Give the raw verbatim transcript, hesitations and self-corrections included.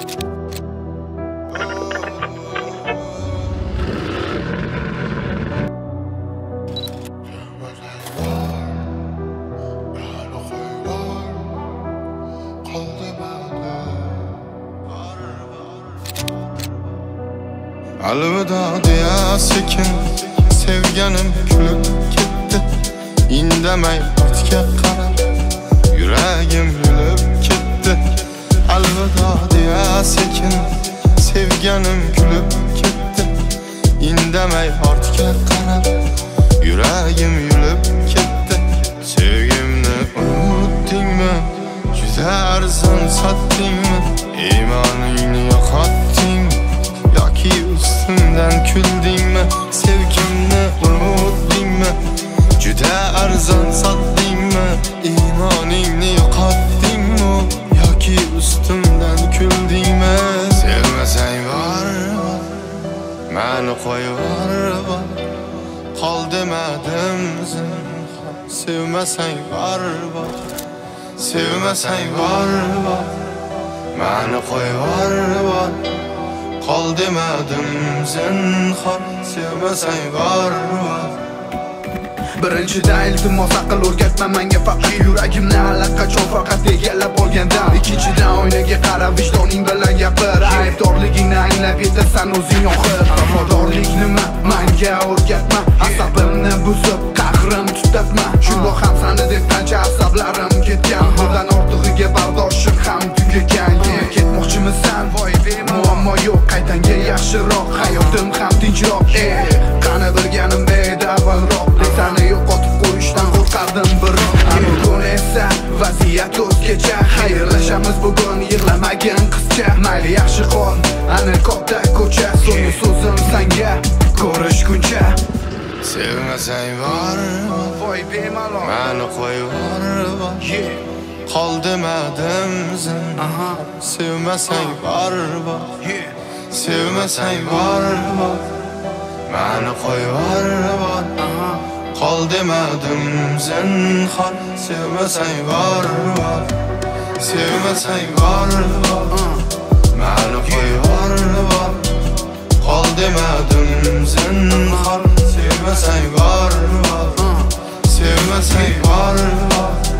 Alvida diye sekin sevganim kulib ketdi. Indamay ortga qarab yuragim yulib ketdi. Alvida diye sekin sevganim kulib ketdi. Indamay ortga qarab yuragim yulib ketdi. Sevgimni unutdingmi? Juda arzon sotdingmi? Iymoningni yo'qotdingmi? Yoki ustimdan kuldingmi? Sevgimni unutdingmi? Juda arzon sotdingmi? Iymoningni yo'qotdingmi? Yoki ustimdan kuldingmi? Sevmasang bor, meni qo'yib bor, qol demadim zinhor. Sevmasang bor, sevmasang bor, meni qo'yib bor, qol demadim zinhor. Sevmasang bor, birinchidan iltimos aql o'rgatma menga, faqat yuragimni allaqachon faqat egallab olgandan. Ikkinchidan oynaga qarab vijdoning bilan gapir, aybdorligingni anglab yetasan o'zing oxir. Vafodorlik nima menga o'rgatma, asabimni buzib qahrim tutatma. Shundoq ham sani deb qancha asablarim ketgan, bundan ortig'iga bardoshim ham tugagan. Ketmoqchimisan? Voy muammo yo'q, qaytanga yaxshiroq, hayotim ham tinchroq. Eh, qani bilganim edi avvalroq, seni yo'qotib qo'yishdan qo'rqardim biroq. Bugun esa vaziyat o'zgacha, xayrlashamiz bugun, yig'lamagin qizcha. Mayli yaxshi qol, ana katta ko'cha, so'nggi so'zim senga ko'rishguncha. Sevmasang bor, voy bemalol, meni qo'yib bor, qol demadim zinhor. Sevmasang bor, sevmasang bor, meni qo'yib bor, qol demadim zinhor. Sevmasang bor, sevmasang bor, meni qo'yib bor, qol demadim zinhor. Sevmasang bor, sevmasang bor,